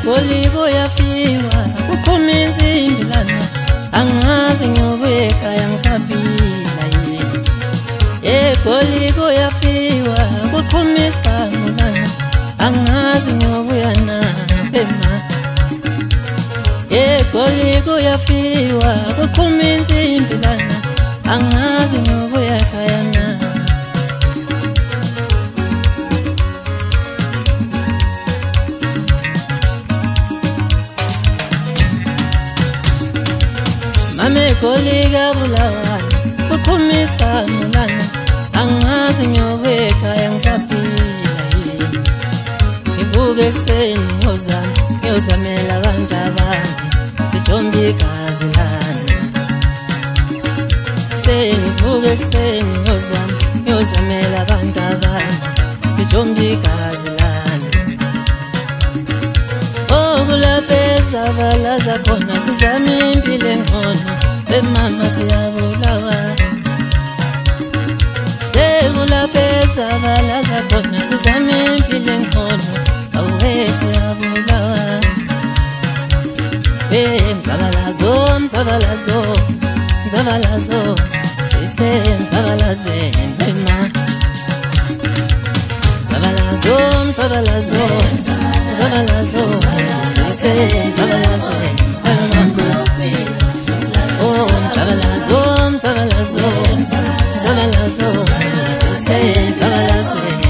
Egoli yafiwa kuqhuma inzimbilana angazi ngiyobuya ekhaya ngisaphila yini. Egoli yafiwa kuqhuma isiqhamulana angazi ngiyobuya naphi ma. Egoli yafiwa kuqhuma inzimbilana angazi ngiyobuya ekhaya na. Egoli kabulawana kuqhuma isiqhamulana angazi ngiyobuya ekhaya ngisaphila yini. Ngivuka ekuseni ngiyozamela abantu abandi sijomba igazi lana. Sengivuka ekuseni ngiyozamela abantu abandi sijomba igazi lana. Kulapha esabalaza khona sizama impilo engcono emama siyabulawa. Sekulapha esabalaza khona sizama impilo engcono awe siyabulawa. Mzabalazo sise mzabalazeni ema. Mzabalazo sise mzabalazeni ema. Oh mzabalazo sise mzabalazeni